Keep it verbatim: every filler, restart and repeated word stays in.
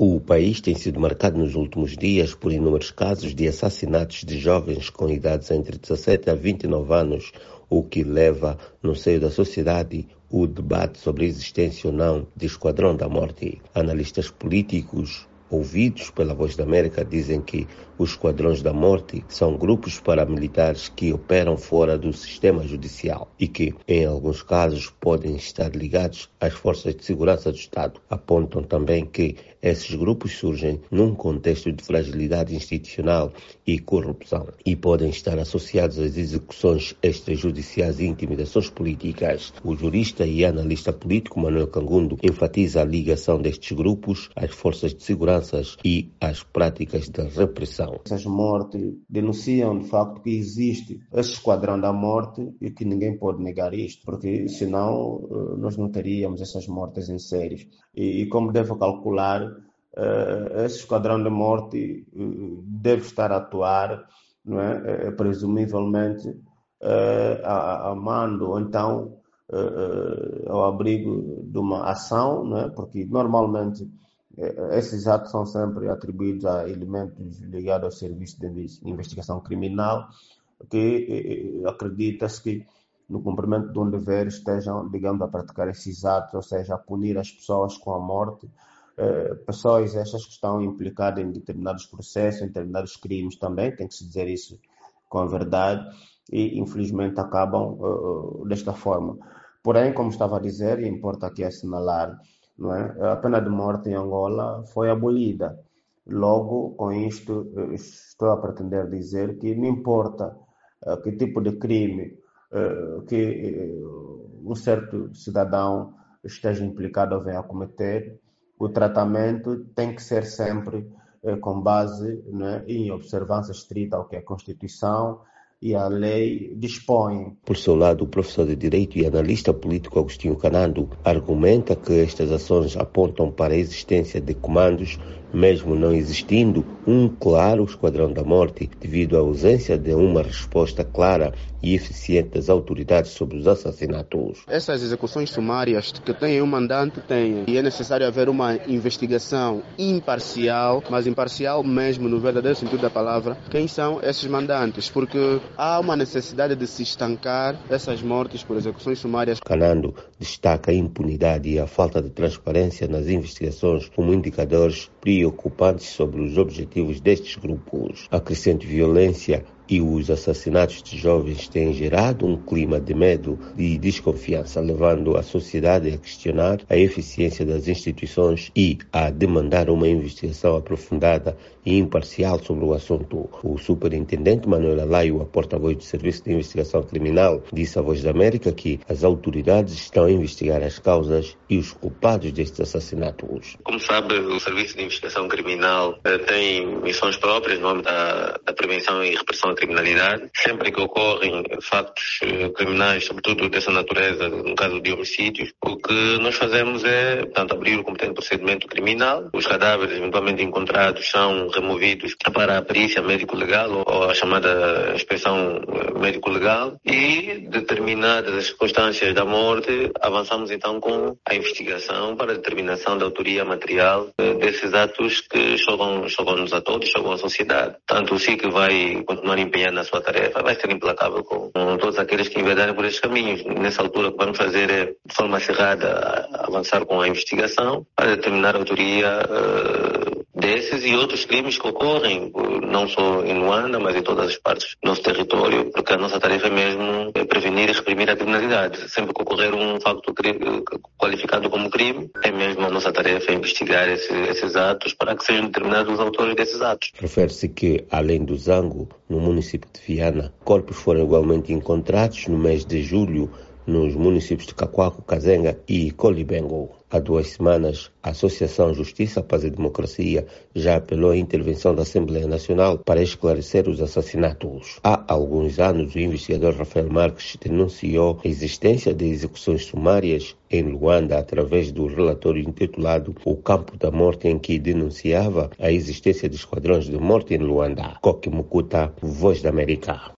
O país tem sido marcado nos últimos dias por inúmeros casos de assassinatos de jovens com idades entre dezassete a vinte e nove anos, o que leva, no seio da sociedade, o debate sobre a existência ou não de Esquadrão da Morte. Analistas políticos ouvidos pela Voz da América dizem que os Esquadrões da Morte são grupos paramilitares que operam fora do sistema judicial e que, em alguns casos, podem estar ligados às forças de segurança do Estado. Apontam também que esses grupos surgem num contexto de fragilidade institucional e corrupção e podem estar associados às execuções extrajudiciais e intimidações políticas. O jurista e analista político Manuel Cangundo enfatiza a ligação destes grupos às forças de segurança e às práticas da repressão. Essas mortes denunciam de facto que existe esse esquadrão da morte e que ninguém pode negar isto, porque senão nós não teríamos essas mortes em séries. E, e como devo calcular, uh, esse esquadrão da morte uh, deve estar a atuar, não é? Uh, presumivelmente uh, a, a mando ou então uh, uh, ao abrigo de uma ação, não é? Porque normalmente esses atos são sempre atribuídos a elementos ligados ao serviço de investigação criminal, que acredita-se que no cumprimento de um dever estejam, digamos, a praticar esses atos, ou seja, a punir as pessoas com a morte, pessoas estas que estão implicadas em determinados processos, em determinados crimes também, tem que se dizer isso com a verdade, e infelizmente acabam uh, desta forma. Porém, como estava a dizer, e importa aqui assinalar, não é? A pena de morte em Angola foi abolida. Logo, com isto, estou a pretender dizer que não importa uh, que tipo de crime uh, que uh, um certo cidadão esteja implicado ou venha a cometer, o tratamento tem que ser sempre uh, com base, não é, em observância estrita ao que é a Constituição e a lei dispõe. Por seu lado, o professor de Direito e analista político Agostinho Canando argumenta que estas ações apontam para a existência de comandos, mesmo não existindo um claro esquadrão da morte, devido à ausência de uma resposta clara e eficiente das autoridades sobre os assassinatos. Essas execuções sumárias que têm um mandante, têm, e é necessário haver uma investigação imparcial, mas imparcial mesmo no verdadeiro sentido da palavra, quem são esses mandantes, porque há uma necessidade de se estancar essas mortes por execuções sumárias. Canando destaca a impunidade e a falta de transparência nas investigações como indicadores preocupantes sobre os objetivos destes grupos. A crescente violência e os assassinatos de jovens têm gerado um clima de medo e desconfiança, levando a sociedade a questionar a eficiência das instituições e a demandar uma investigação aprofundada e imparcial sobre o assunto. O superintendente Manuel Alaio, a porta-voz do Serviço de Investigação Criminal, disse à Voz da América que as autoridades estão a investigar as causas e os culpados destes assassinatos. Como sabe, o Serviço de Investigação Criminal eh, tem missões próprias no âmbito da, da prevenção e repressão da criminalidade. Sempre que ocorrem factos eh, criminais, sobretudo dessa natureza, no caso de homicídios, o que nós fazemos é, portanto, abrir o competente procedimento criminal. Os cadáveres eventualmente encontrados são removidos para a perícia médico-legal ou a chamada inspeção médico-legal e, determinadas as circunstâncias da morte, avançamos então com a investigação para a determinação da autoria material eh, desses atos que chocam, chocam-nos a todos, chocam a sociedade. Tanto o S I C vai continuar empenhado na sua tarefa, vai ser implacável com, com todos aqueles que envedarem por esses caminhos. Nessa altura, o que vamos fazer é, de forma cerrada, avançar com a investigação para determinar a autoria uh, desses e outros crimes que ocorrem, não só em Luanda, mas em todas as partes do nosso território, porque a nossa tarefa é mesmo é prevenir e reprimir a criminalidade. Sempre que ocorrer um facto qualificado como crime, é mesmo a nossa tarefa investigar esses, esses atos para que sejam determinados os autores desses atos. Refere-se que, além do Zango, no município de Viana, corpos foram igualmente encontrados no mês de julho nos municípios de Cacoaco, Kazenga e Colibengo. Há duas semanas, a Associação Justiça, Paz e Democracia já apelou à intervenção da Assembleia Nacional para esclarecer os assassinatos. Há alguns anos, o investigador Rafael Marques denunciou a existência de execuções sumárias em Luanda através do relatório intitulado O Campo da Morte, em que denunciava a existência de esquadrões de morte em Luanda. Coque Mukuta, Voz da América.